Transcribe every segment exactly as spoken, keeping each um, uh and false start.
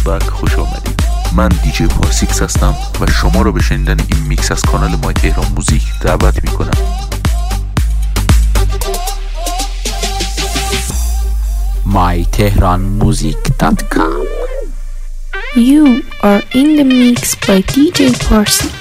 بک خوش آمدید. من دیجی پارسیکس هستم و شما رو به شنیدن این میکس از کانال مای تهران موزیک دعوت میکنم. my tehran music dot com. You are in the mix by دی جی Parsix.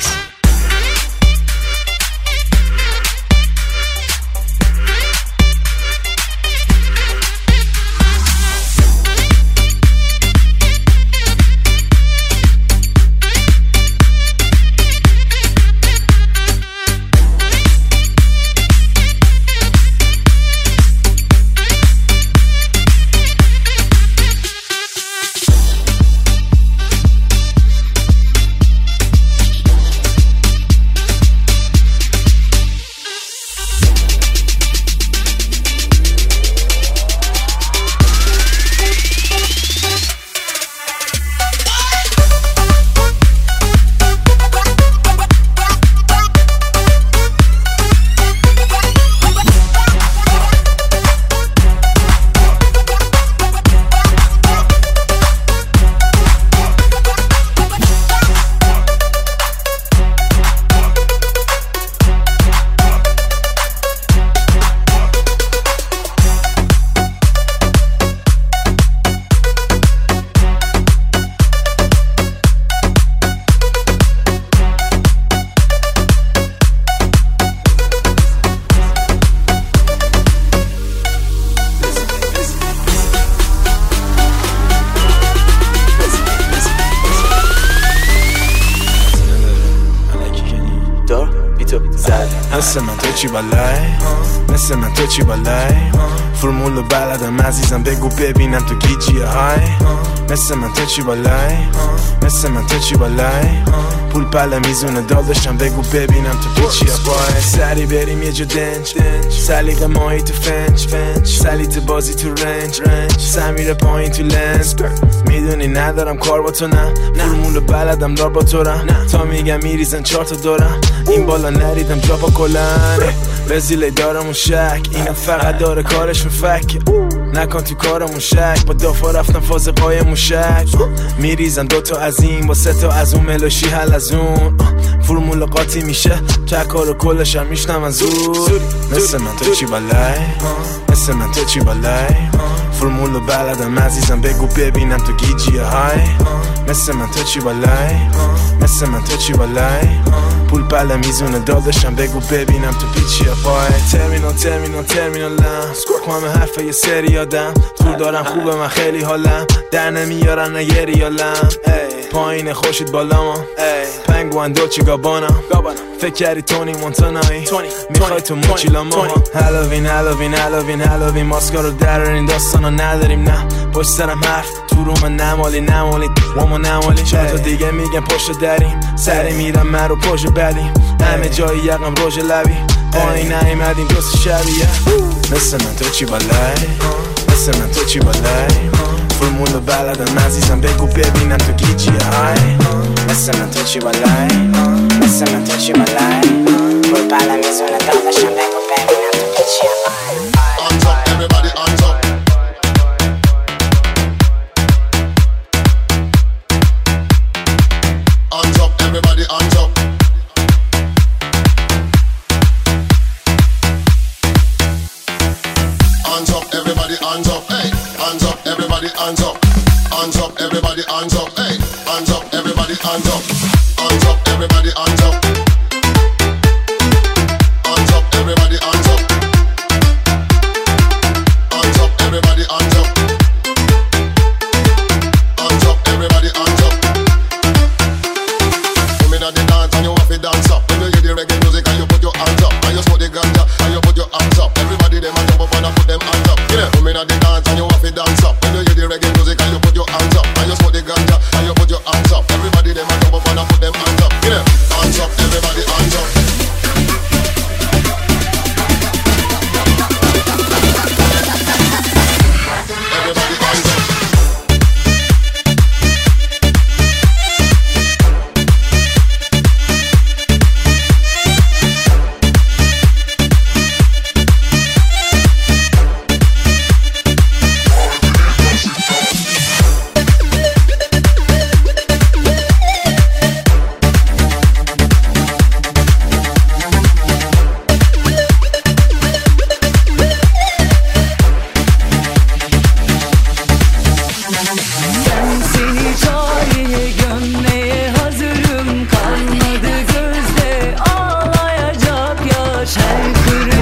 مثل من تو چی بالای مثل من تو چی بالای فرمولو بلدم عزیزم بگو ببینم تو گیجیه های مثل من تو چی بالای مثل من تو چی بالای پول پله میزونه داداشم بگو ببینم تو پیچیه بای سری بریم یه جا دنج سلیقه ماهی تو فنج سلیت بازی تو رنج سمیر پایین تو لنز میدونی ندارم کار با تو نه فرمولو بلدم دار با تو رم تا میگم میریزن چهار تا دورم این بالا نریدم جا با کلن وزیله دارمون شک اینم فقط داره کارش مفکه نکن تو کارمون شک با دافا رفتم فاز قایمون شک میریزن دوتا از این با سه تا از اون ملوشی حل از اون فرمول قاطی میشه چکار و کلش هم میشنم از زود مثل من تو چی بالای مثل من تو چی بالای فرمولو بلدم عزیزم بگو ببینم تو گیجیه های مثل من تو چی بالای مثل من تو چی بالای پول پله میزونه داداشم بگو ببینم تو پیچیه پای ترمینال ترمینال ترمینالم سکوک همه حرفه یه سری آدم طول دارم خوبه من خیلی حالم در نمیارن نگه ریالم پایین خوشید بالام پنگوان دوچی گابانم فکر کردی تونی مونتانایی میخوای تو موچیلا ما هالوین هالوین هالوین هالوین ماسکا رو درارین داستانو نداریم نه پشت سرم حرف تو رو من نمالی نمالی وامو نمالی چند تا دیگه میگن پشت دریم سری میرم من رو پشت بدیم همه جایی یقم روژ لبی پایین نیمدیم دوست شبیه مثل من تو چی بالای مثل من تو چی بالای فرمولو بلدم عزیزم بگو ببینم تو گیجیه های مثل من تو چی بالای مثل من تو چی بالای پول پله میزونه داداشم بگو ببینم تو گیجیه های On top, everybody on top On top, everybody on top On top, everybody on top, hey On top, everybody on top On top, everybody on top, hey On top, everybody on top On top, everybody on top On top, everybody on top On top, everybody on top On top, everybody on top Come in at the dance and you have to dance up When you hear the reggae music and you put your hands up And you smoke the ganja and you put your hands up Everybody them a jump up and a put them hands up. Come in at the dance and you have to dance up When you hear the reggae music and you put your hands up And you smoke the ganja and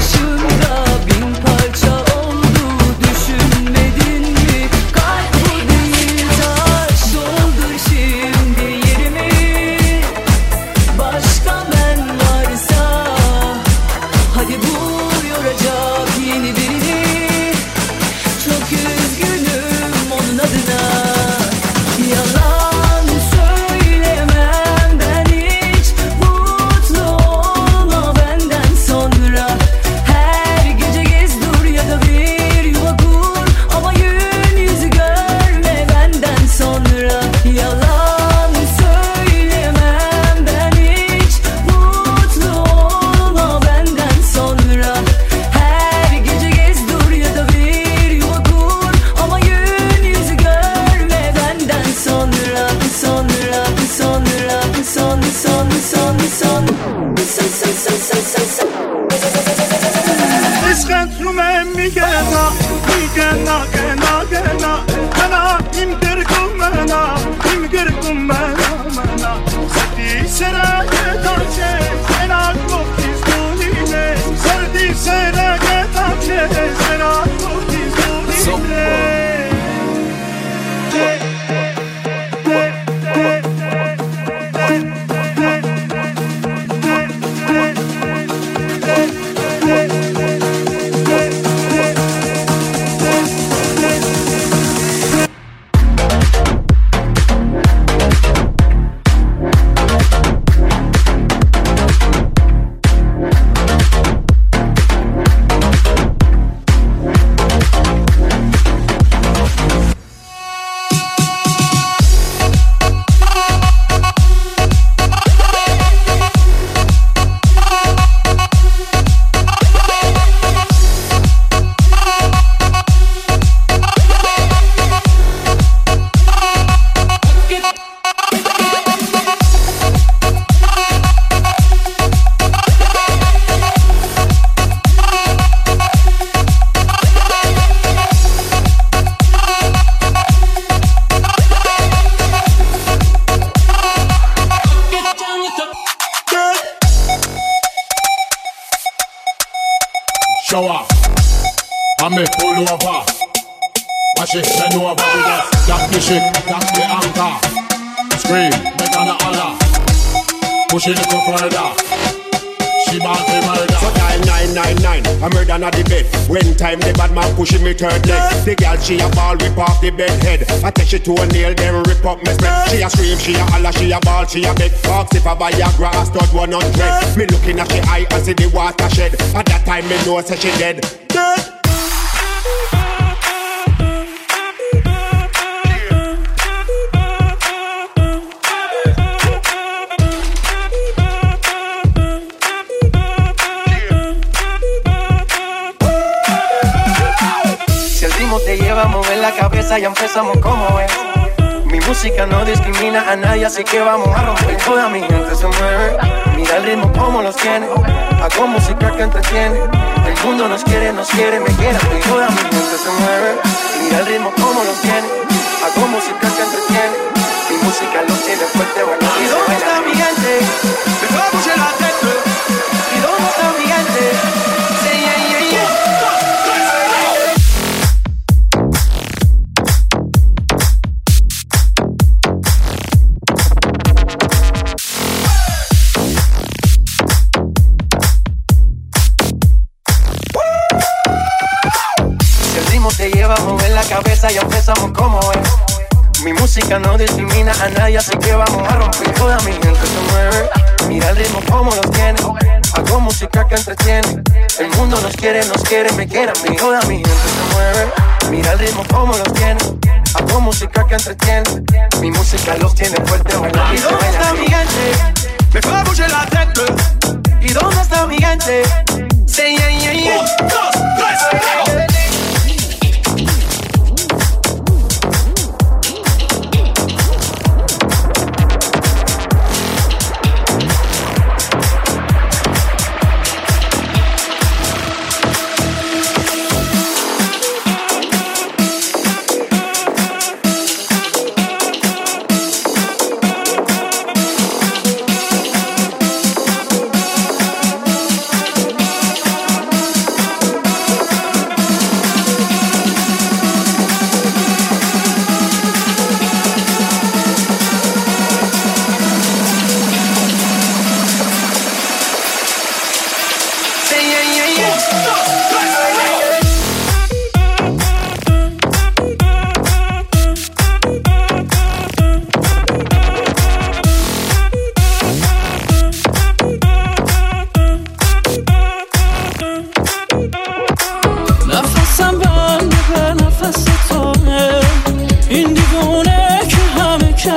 bakışında bin parça oldu, düşünmedin mi? Kalp bu değil taş, doldur şimdi yerimi. Başka ben varsa hadi bul yoracak yeni birini. Çok üzgünüm onun adına. Yalan söylemem ben hiç, mutlu olma benden sonra. Her gece gez dur ya da bir yuva kur, ama gün yüzü görme benden sonra. Yalan söylemem ben hiç, mutlu olma benden sonra. Her gece gez dur ya da bir yuva kur, ama gün yüzü görme benden sonra. Sonra, sonra, son, son, son, son, son, son, son, son, son, son. عشقت رو من میگنا میگنا گنا گنا انا میمگرگم منا میمگرگم منا منا سردی سرگه تاچه سنا گفتیز دونیمه سردی سرگه تاچه سنا گفتیز دونیمه Show off, I me pull over. Watch it, bend over. We just got the shit, got the anchor. Scream, make on the holler. Push it a little further. She bought the murder. So dial nine nine nine, a murder not the bed. When time the bad man pushing me third leg. The girl she a ball, rip off the bed head. I take she to a nail, then rip up my spread. She a scream, she a holler, she a ball, she a beg. Fox if a Viagra, a stud one hundred. Me looking at she eye and see the water shed. At that time me know say she dead. Dead. Te lleva a mover la cabeza, ya empezamos como es. Mi música no discrimina a nadie, así que vamos a romper. Toda mi gente se mueve, mira el ritmo como los tiene. Hago música que entretiene, el mundo nos quiere, nos quiere, me quiere. Toda mi gente se mueve, mira el ritmo como los tiene. Hago música que entretiene, mi música los tiene fuerte, bueno. ¿Y dónde está mi gente? Me fue a bouger la tête. ¿Y dónde está mi gente? Say yeah, yeah, yeah. Te lleva a mover la cabeza, ya empezamos como es. Mi música no discrimina a nadie, así que vamos a romper. Toda mi gente se mueve, mira el ritmo como los tiene. Hago música que entretiene, el mundo nos quiere, nos quiere, me quiere a mí. Toda mi gente se mueve, mira el ritmo como los tiene. Hago música que entretiene, mi música los tiene fuerte, bueno. ¿Y dónde está mi gente? Me fue a bouger la tête. ¿Y dónde está mi gente? Say yeah, yeah, yeah. Un, dos, tres,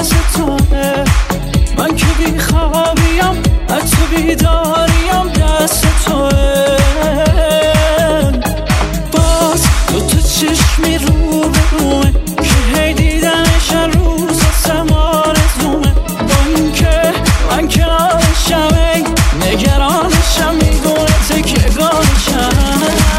دست توه. من که بی خوابیم از تو بیداریم دست توه. باز دو تا چشمی رو به رومه که هی دیدنش روز هستم آرزومه. با این که من کنارشم ای نگرانشم میدونه تکیگانشم.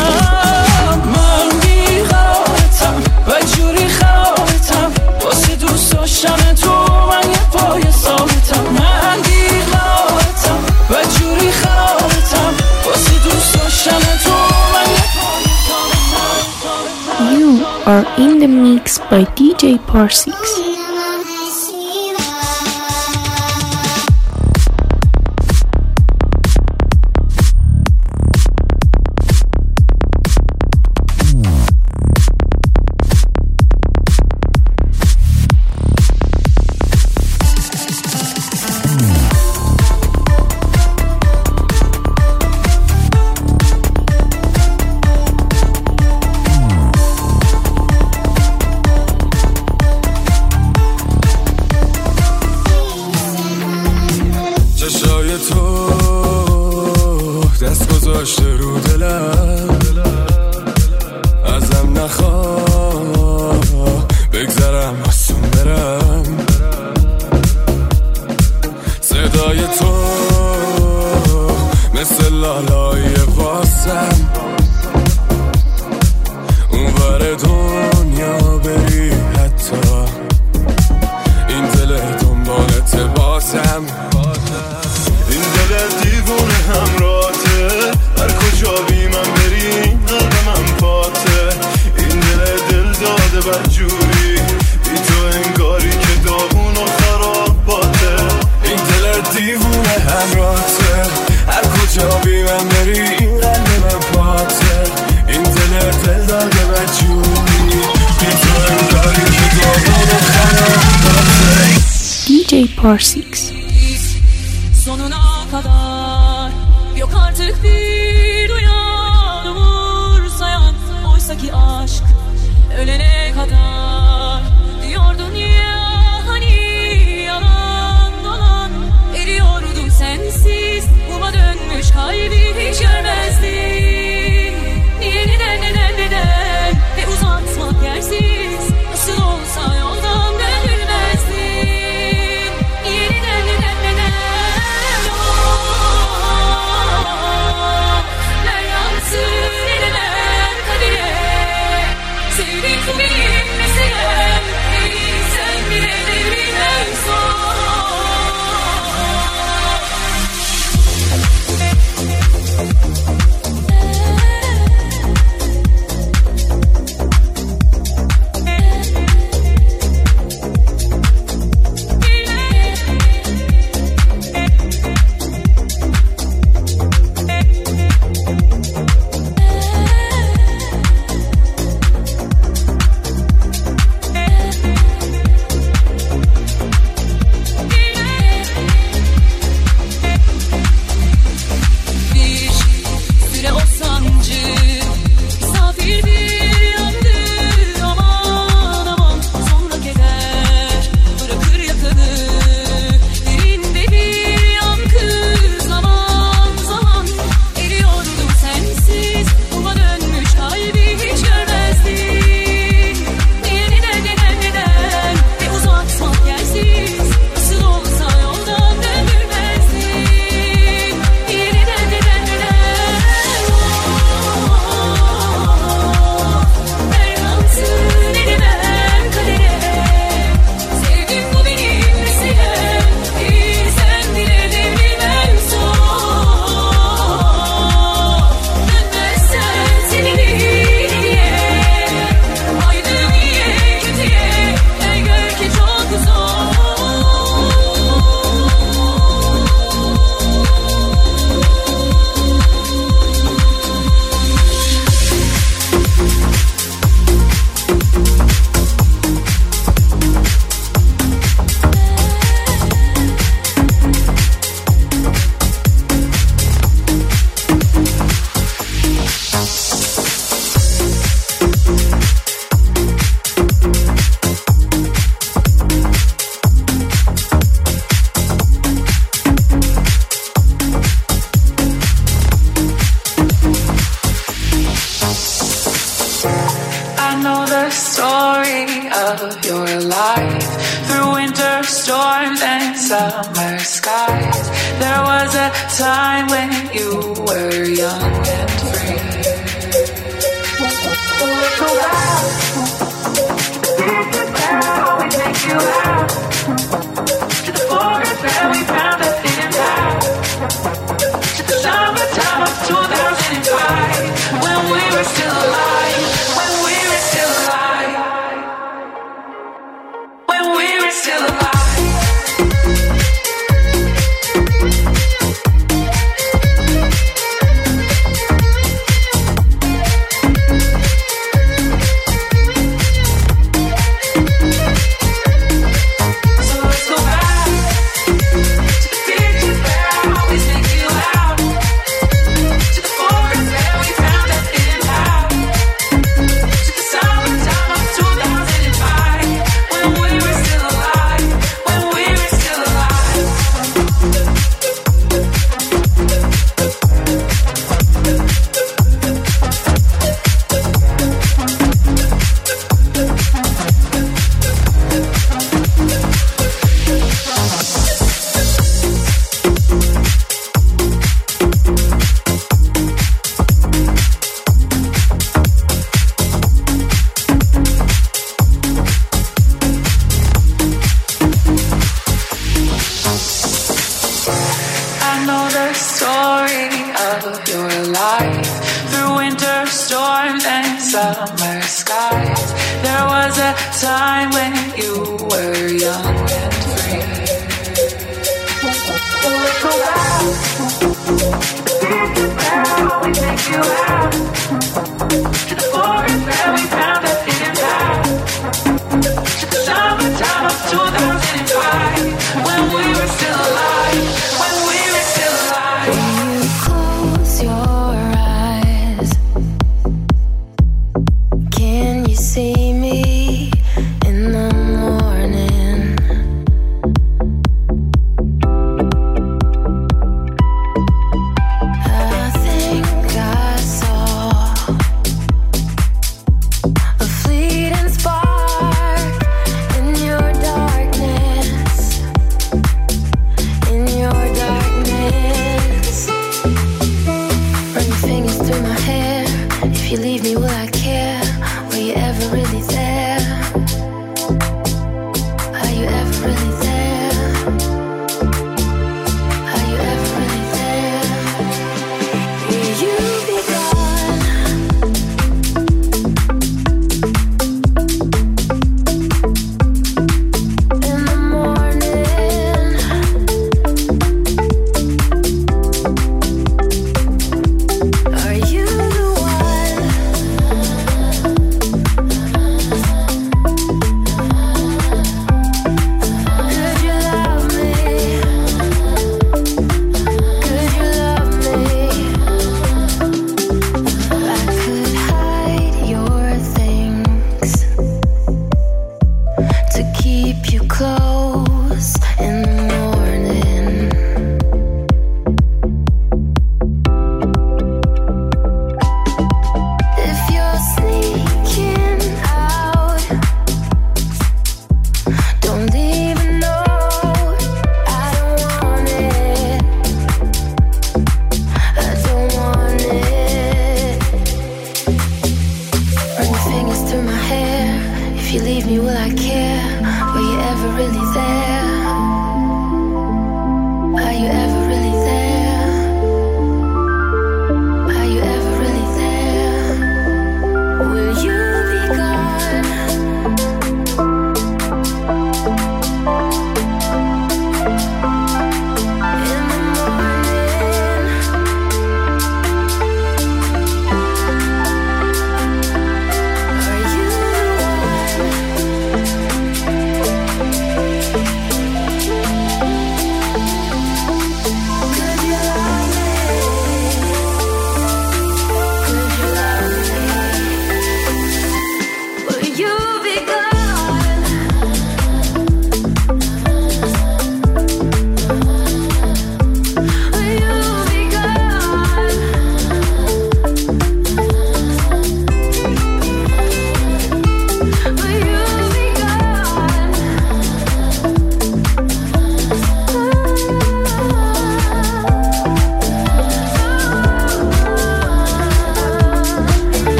من بیقرارتم و جوری خرابتم واسه دوست داشتن تو من یه پای ثابتم. من بیقرارتم و جوری خرابتم واسه دوست داشتن تو من یه پای ثابتم. You are in the mix by D J Parsix. D J Parsix. Sonuna kadar yok artık bir uyanı vursayan. Oysa ki aşk ölene kadar diyordun ya hani yalan dolan. Eriyordum sensiz kuma dönmüş kalbi hiç görmezdin. Niye neden neden neden ve uzatmak yersiz nasıl olsa yoldan dönülmezdin. Niye neden neden neden oh. the story of your life. Through winter storms and summer skies, there was a time when you were young and free. Go back where I always take you out, to the forest where we found a hidden path, to the summertime of two thousand five, when we were still alive, when we were still alive, when we were still alive.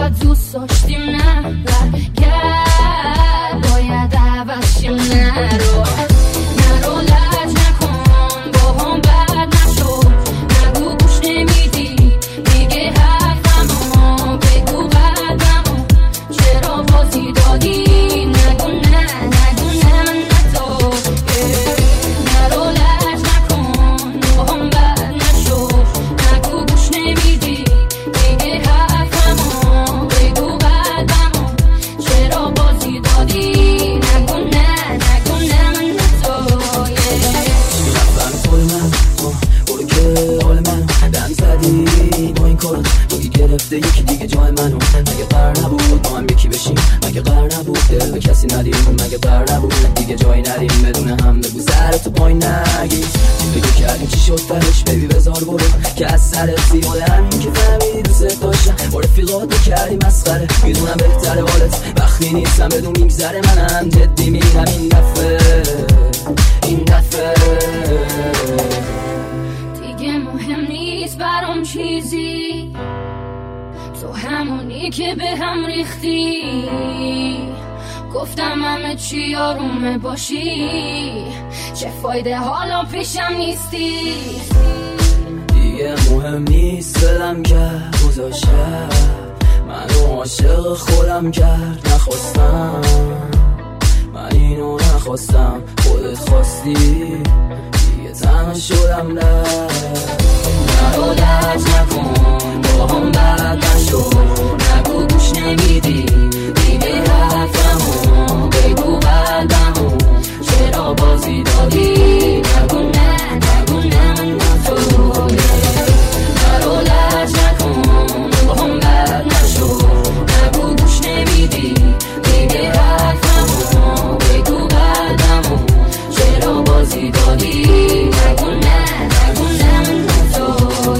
چقدر دوست داشتیم نه برگرد باید عوضشیم نرو نرو لج نکن با هم بد نشو نگو گوش نمیدی میگه حرفمو بگو قدمو چرا بازی دادی نگو نه نگو نه من نه تو نرو لج نکن با هم بد نشو نگو گوش نمیدی میگه حرفمو بگو قدمو چرا بازی دادی نگو نه نگو نه من نه تو رفتن کل من برو که حال من دن زدی با این کارت روی گرفته یکی دیگه جای منو مگه قرار نبود با هم یکی بشیم مگه قرار نبود دل به کسی ندیم مگه قرار نبود دیگه جایی ندیم بدون هم بگو سرتو پایین نگیر چی بگو کردیم چی شد ترش ببی بذار برو که از سرت زیاده همین که فهمیدی دوست داشتم با رفیقات کردی مسخره میدونم بهتره حالت وقتی نیستم بدون میگذره منم جدی میرم این دفعه این دفعه دیگه مهم نیست برام چیزی تو همونی که به هم ریختی گفتم همه چی آرومه باشی چه فایده حالا پیشم نیستی دیگه مهم نیست دلم کرد گذاشت منو عاشق خودم کرد نخواستم من اینو نخواستم خودت خواستی دیگه تنها شدم رفت نرو لج نکن با هم بد نشو نگو گوش نمیدی دیگه حرفمو بگو قدمو چرا بازی دادی نگو نه نگو نه من نه تو نرو لج نکن با هم بد نشو نگو گوش نمیدی دیگه حرفمو بگو قدمو چرا بازی دادی نگو نه نگو نه من نه تو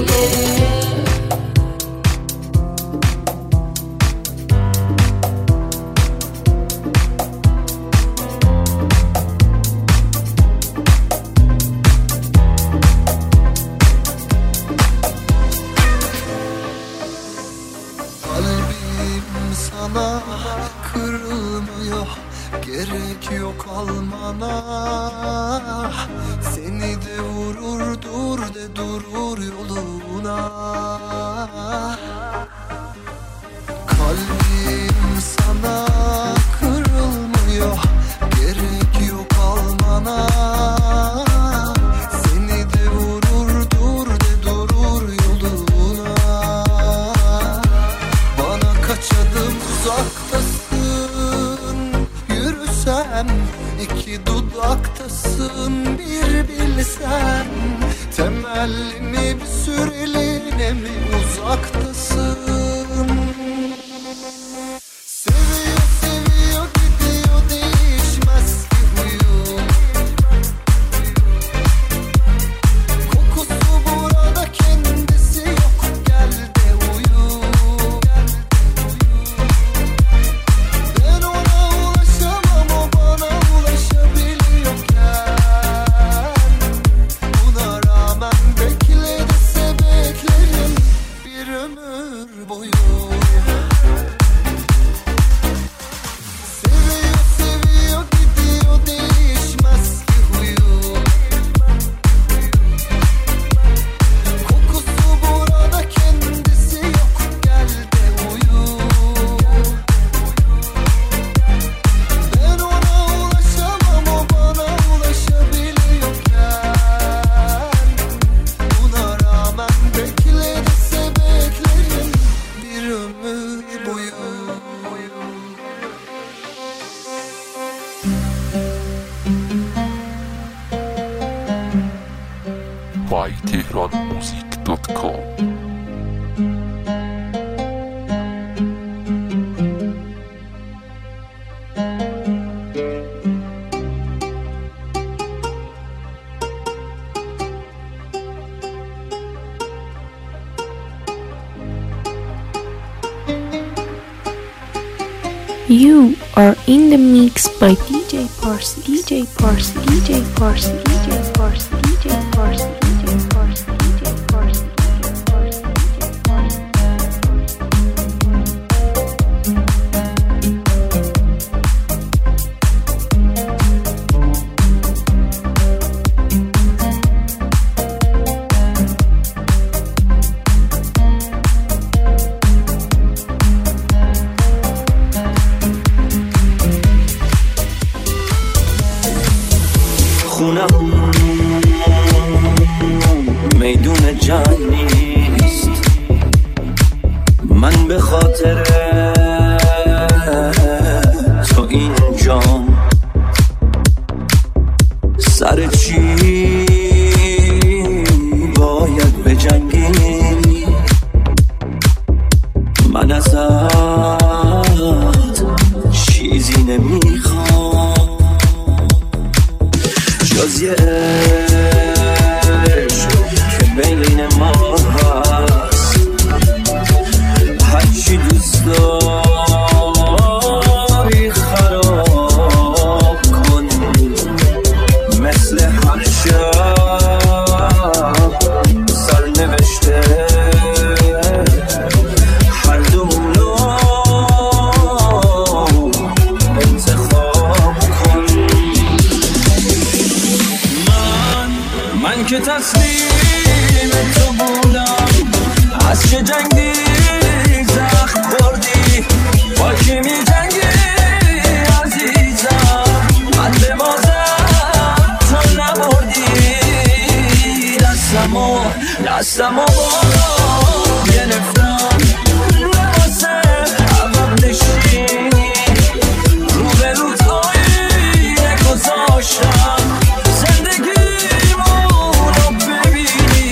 sana kırılmıyor, gerek yok almana. Seni de vurur dur de durur yoluna. Kalbim sana kırılmıyor, gerek yok almana. Seni de vurur dur de durur yoluna. Bana kaç adım uzaktasın, yürüsem iki dudaktasın, bir bilsen. Temellimi bir süreliğine mi uzaktasın? Seviyor seviyor gidiyor, değişmez ki huyu. Kokusu burada, kendisi yok, gel de uyu. Ben ona ulaşamam, o bana ulaşabiliyorken. Buna rağmen beklediyse beklerim bir ömür boyu. Seviyor seviyor gidiyor, değişmez ki huyu. Kokusu burada, kendisi yok, gel de uyu. Ben ona ulaşamam, o bana ulaşabiliyorken. Buna rağmen beklediyse beklerim bir ömür boyu. my tehran music dot com. You are in the mix by D J Parsi, D J Parsi, D J Parsi, D J Parsi, D J Parsi, D J Parsi, D J Parsi, D J Parsi. جنگ نیست. من به خاطر تو اینجام، سر چی باید به جنگی؟ من ازت چیزی نمیخوام جز یه عشق که بین ما هست. هرچی دوست داری خراب کن، مثل هر شب سرنوشته هر دومون رو انتخاب کن. من من که تسلیم تو بودم، از چه جنگی زخم خوردی؟ با کی می جنگی عزیزم؟ من به بازم تو نبردی. دستمو دستمو بارم گرفتم، واسه عقب نشینی رو به روز آینه گذاشتم. زندگیمونو ببینی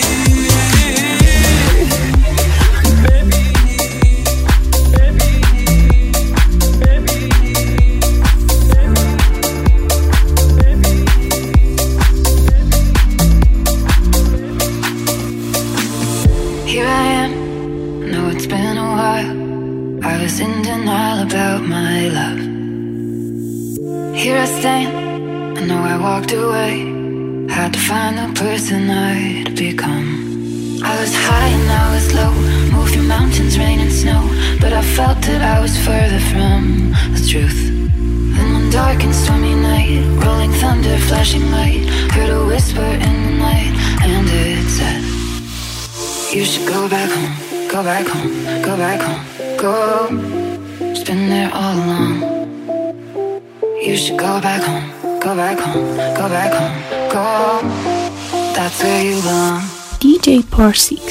Here I am, know it's been a while. I was in denial about my love. Here I stand, I know I walked away. Had to find the person I'd become. I was high and I was low, moved through mountains, rain and snow. But I felt that I was further from the truth. Then one dark and stormy night, rolling thunder, flashing light, heard a whisper in the night, and it said, you should go back home, go back home, go back home, go. It's been there all along. You should go back home, go back home, go back home, go. That's where you belong. D J Parsix.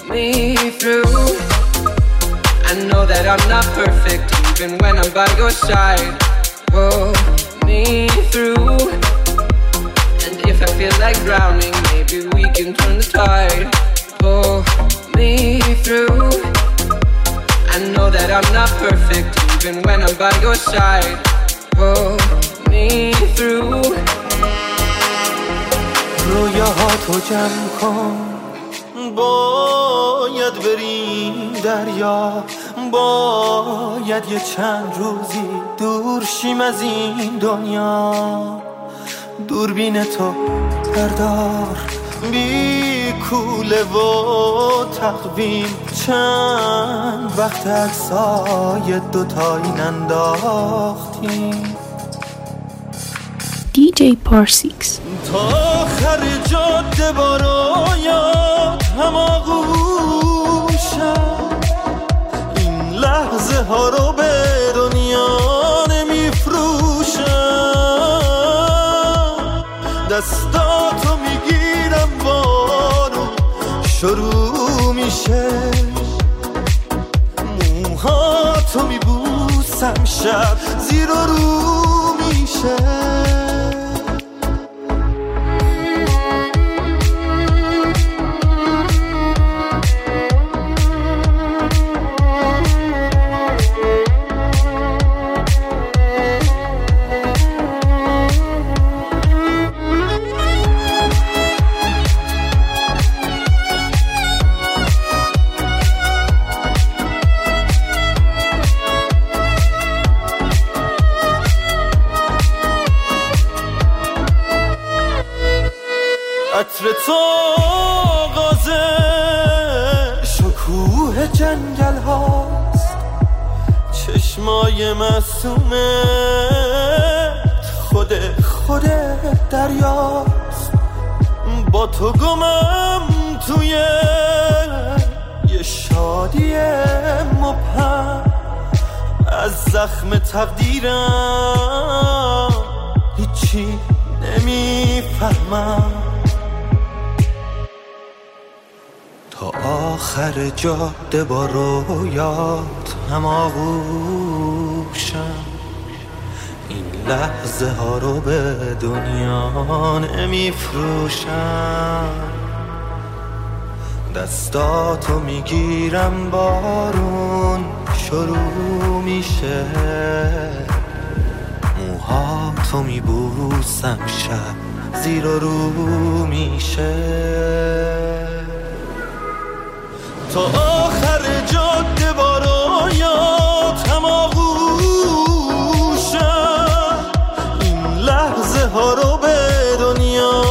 me through. I know that I'm not perfect, even when I'm by your side. Pull me through. And if I feel like drowning, maybe we can turn the tide. Pull me through. I know that I'm not perfect, even when I'm by your side. Pull me through. رویاهاتو جمع کن، باید بریم دریا، باید یه چند روزی دور شیم از این دنیا. دوربین تو بردار، بی کوله و تقویم، چند وقت عکسای دوتایی ننداختیم. دی جی Parsix. تا آخر جاده برایات هماغوشم، این لحظه ها رو به دنیا نمیفروشم. دستاتو میگیرم بارو شروع میشه، موهاتو میبوسم شب زیر و رو میشه. عطر تو آغازه شکوه جنگل هاست، چشمای معصومت خود خود دریاست. با تو گمم توی یه شادی مبهم، از زخم تقدیرم هیچی نمیفهمم. تا آخر جاده با رویات هماغوشم، این لحظه ها رو به دنیا نمیفروشم. دستاتو میگیرم بارون شروع میشه، موهاتو میبوسم شب زیر و رو میشه. تا آخر جاده با رویات هماغوشم، این لحظه ها رو به دنیا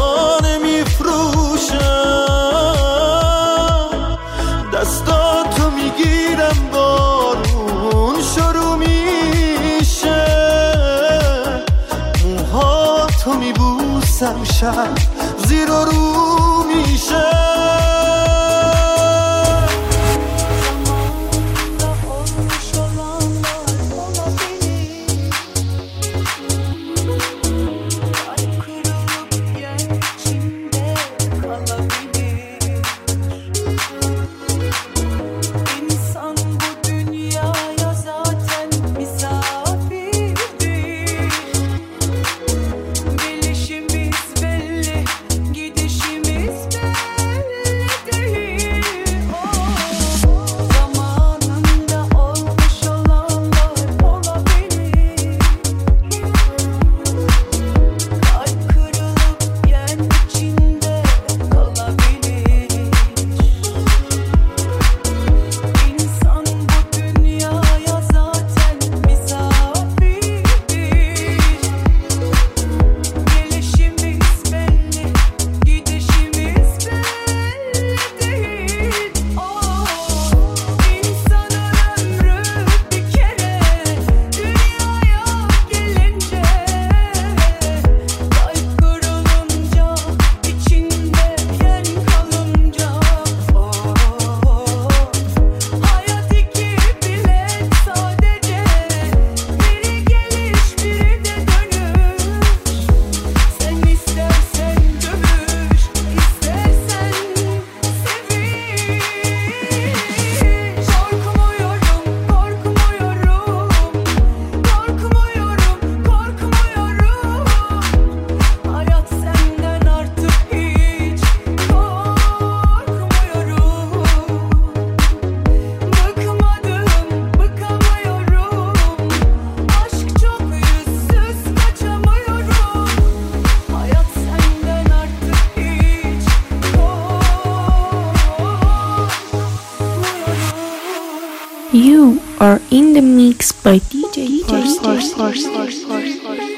نمیفروشم. دستاتو میگیرم بارون شروع میشه، موهاتو میبوسم شب زیر و رو میشه. Gidişimiz You are in the mix by D J Parsi.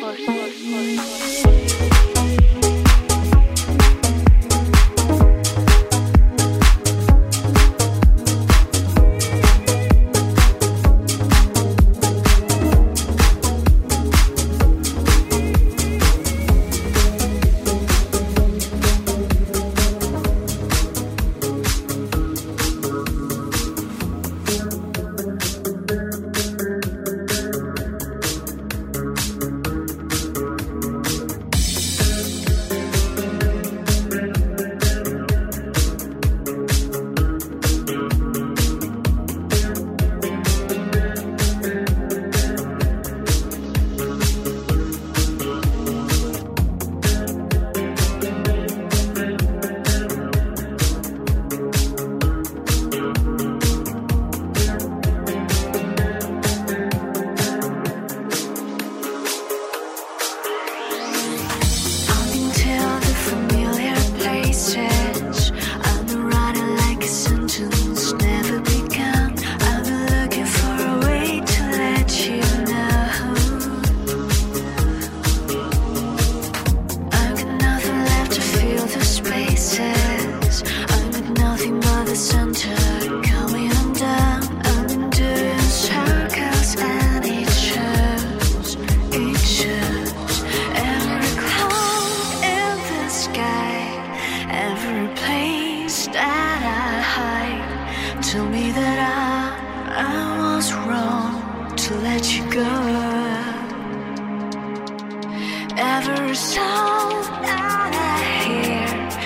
Every sound that I hear,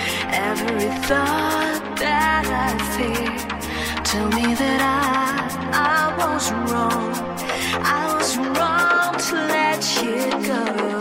every thought that I fear, tell me that I, I was wrong, I was wrong to let you go.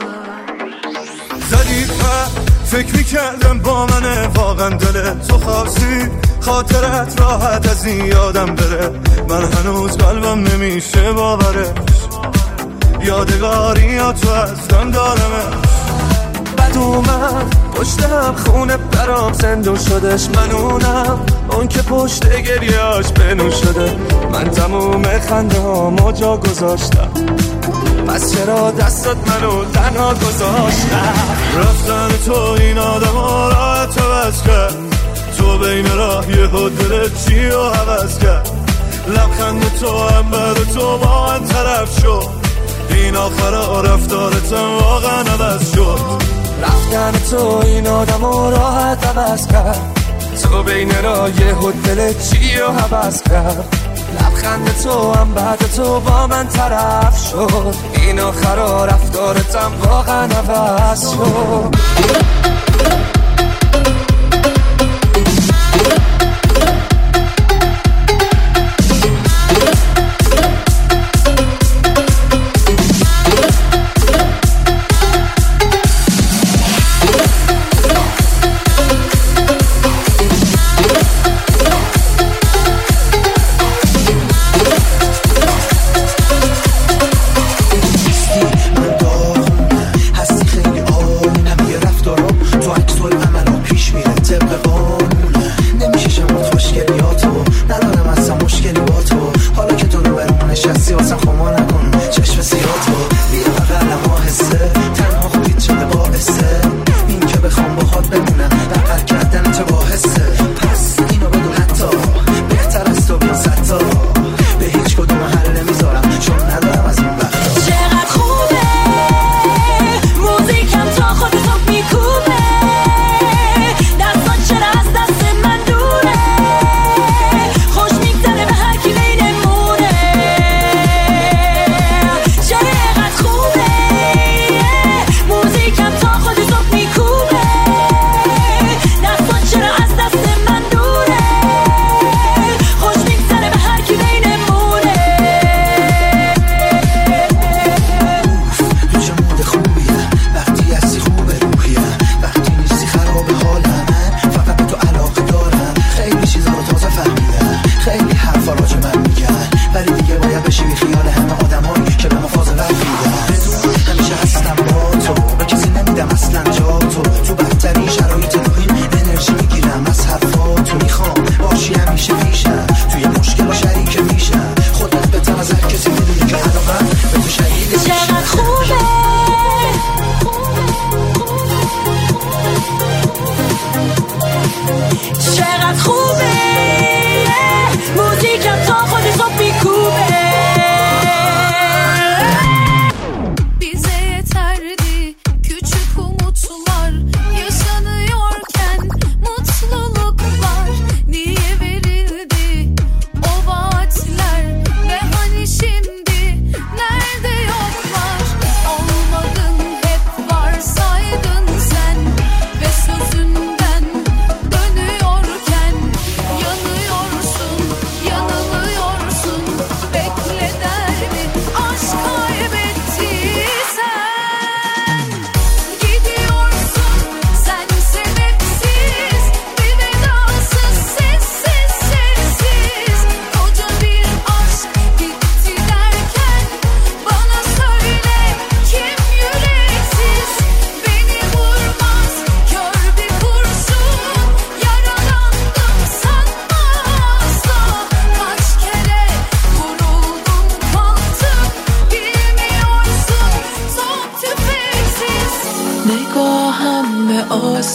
زدی پر فکر میکردم با منه واقعا دل تو خواستی خاطرت راحت از این یادم بره من هنوز قلبم نمیشه باورش یادگاری یا تو هستم دارمش بد اومد پشتم خونه برام زندون شدش من اونم اون که پشت گریاش بنون شده من تموم خنده هامو جا گذاشتم پس چرا دستت منو تنها گذاشتم رفتن تو این آدم ها راحت عوض کرد تو بین راه یه دلت چی رو حوض کرد لبخند تو هم بعد تو با من طرف شد این آخرا رفتارتم واقعا عوض شد رفتن تو این آدم ها راحت عوض کرد تو بین راه یه دلت چی رو حوض کرد لبخند تو هم بعد تو با من طرف شد این آخرا رفتارتم واقعا عوض شد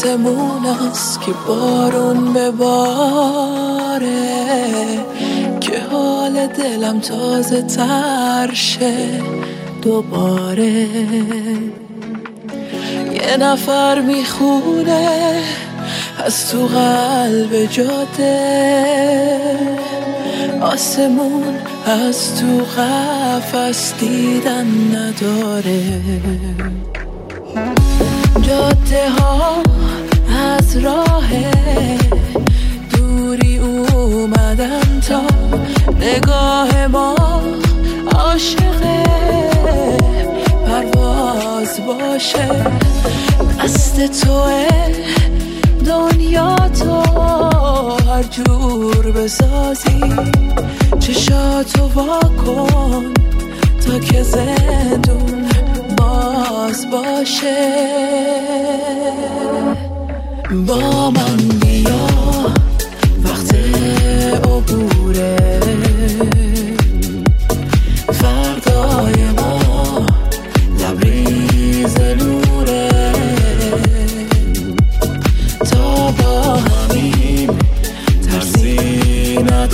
آسمون است که بارون بباره، که حال دلم تازه تر شه دوباره. یه نفر میخونه از تو قلب جاده، آسمون از تو قفس دیدن نداره. جاده ها از راه دوری اومدن تا نگاه ما عاشق پرواز باشه. دست توه دنیا تو هر جور بسازی، چشاتو وا کن تا که زندون باز باشه. با من بیا وقت عبوره، فردای ما لبریز نوره. تا با همین ترسی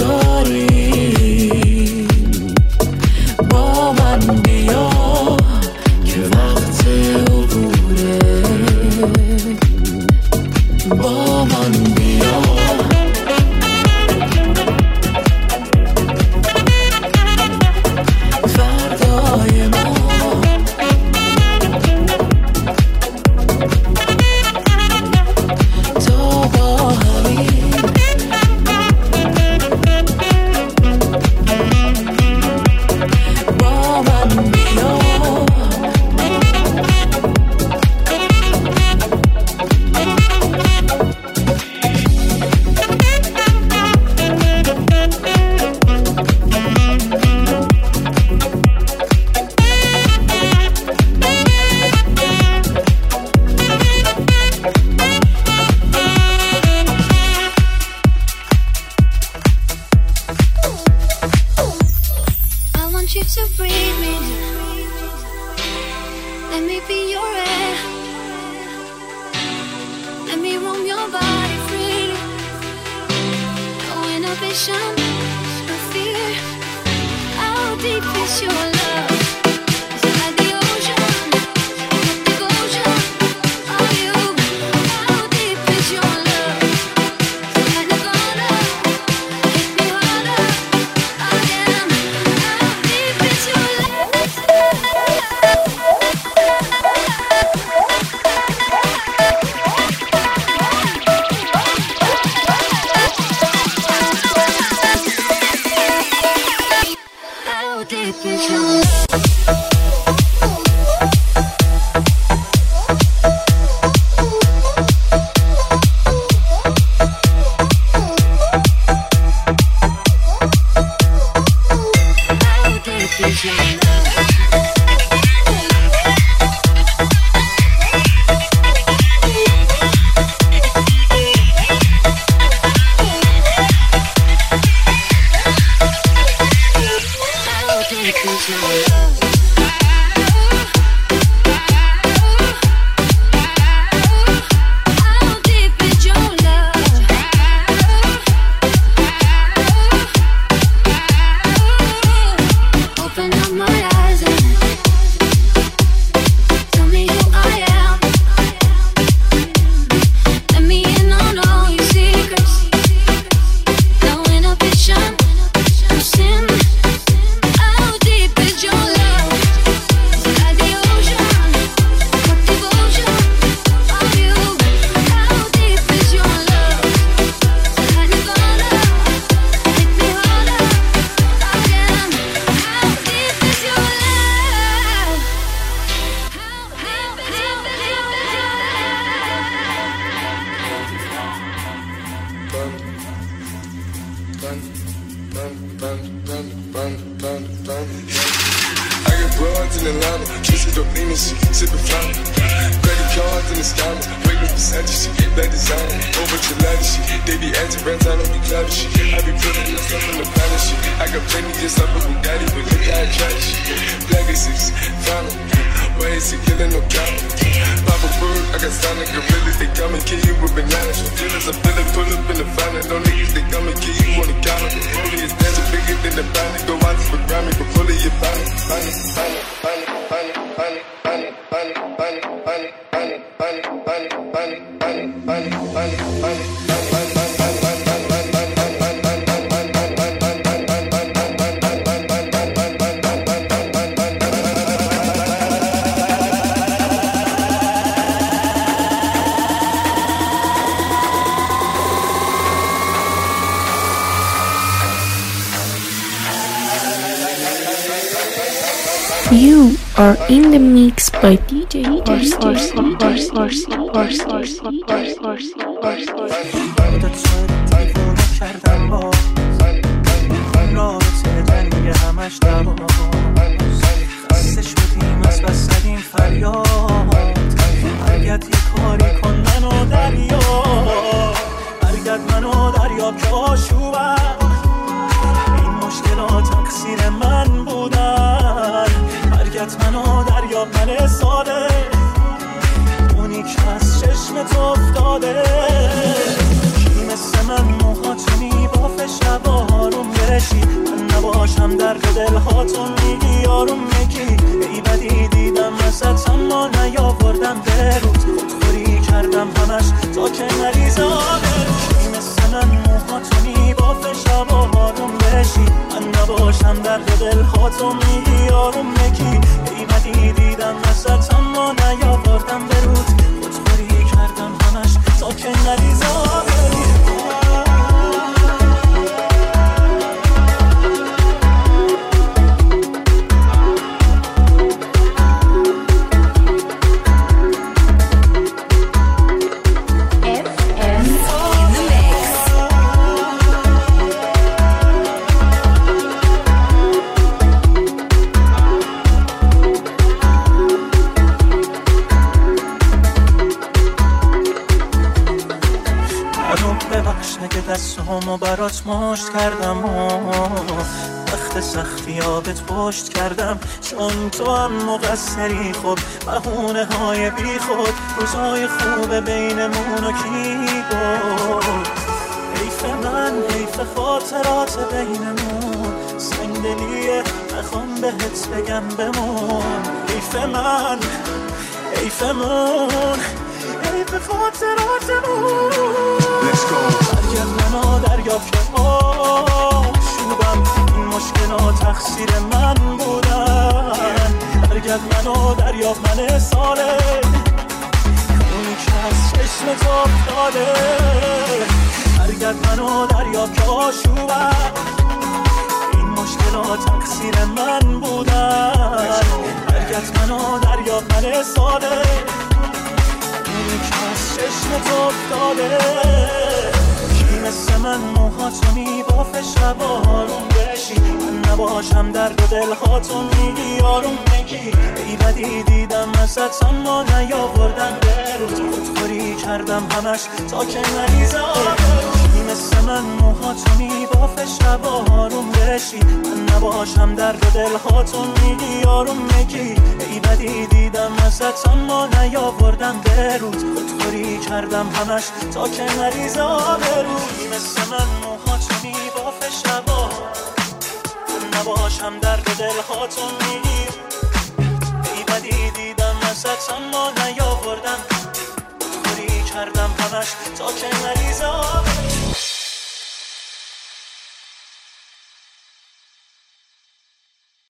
نداری، با من بیا که وقت عبوره. با من بیا فردای ما تا با همین با من بیا. I want you to breathe me. Let me be your air. Let me roam your body freely. No inhibition, no fear. How deep is your love? Is it like the ocean? What devotion are you? How deep is your love? Is it like Nirvana? Hit me harder again. How deep is your love? How deep is your love? How deep is your love? How deep is your love? How deep is your love? Open up my eyes and tell me who I am. Let me in on all your secrets. No inhibition, no sin. How deep is your love? Is it like the ocean? What devotion are you? How deep is your love? Is it like Nirvana? Hit me harder again. How deep is your love? How deep is your I got broads in Atlanta, kissing dope and shit, sipping fountain. Credit cards in the scammers, regular percentage shit, that designer, whole bunch of ladder shit. They be acting brands, I don't be clever shit. I be putting myself in the planet shit. I got plenty just like a Bugatti, but look how I try shit. Legacies, found them. but ain't she killing no count. Pop a bird, I got Sonic gorillas, they come and kill you with bananas. Feelings, I feel it, pull up in the final. No niggas, they come and kill you on the counter. Bully is dancing bigger than the bounty. Go out for Grammy, but bully your bounty. Bounty, bounty, bounty, bounty, bounty, bounty, bounty, bounty, bounty, bounty, bounty, bounty, bounty, bounty, bounty, bounty, bounty, bounty. You are in the mix by D J Parsi. کردم با رابطه جنگ همش دوا خسته شدیم از بس این فریاد برگرد یه کاری کن منو دریاب برگرد منو دریاب که آشوبم این مشکلات تقصیر من بودن برگرد منو دریاب من ساده اونی که از چشمت افتاده مثل من موهاتو میبافه شبا آروم بشی من نباشم درد دلهاتو میگی آروم میگی ای بدی دیدم وسط اما نیاوردم برود خودخوری کردم همش تا که نریزه آبرود مثل من موهاتو میبافه شبا آروم بشی من نباشم درد دلهاتو میگی آروم میگی ای بدی دیدم وسط اما نیاوردم برود خودخوری کردم همش تا که نریزه آبرود دستامو برات مشت کردم و وقت سختی آبت پشت کردم چون تو هم مقصری خب بهونه های بی خود روزای خوب بینمونو کی بود حیف من حیف خاطرات بینمون سنگدلیه نخوام بهت بگم بمون حیف من حیف من حیف خاطراتمون برگرد منو دریاب که آشوبم این مشکلات تقصیر من بودن برگرد منو دریاب من ساله اونی که از چشمت افتاده برگرد منو دریاب که آشوبم این مشکلات تقصیر من بودن برگرد منو دریاب من ساله اونی که از چشمت افتاده مثل من موهاتو میبافه شبا آروم بشی من نباشم درد و دلهاتو میگی آروم میگی ای بدی دیدم ازت اما نیاوردم برود خودخوری کردم همش تا که نریزه آبرود مثل من موهاتو میبافه شبا آروم بشی من نباشم درد و دلهاتو میگی آروم میگی ای بدی دیدم ازت اما نیاوردم برود خودخوری کردم همش تا که نریزه آبرود مثل من موهاتو میبافه شبا نباشم درد دلهاتو میگی ای بدی دیدم ازت اما نیاوردم خوری کردم همش تا که نریزه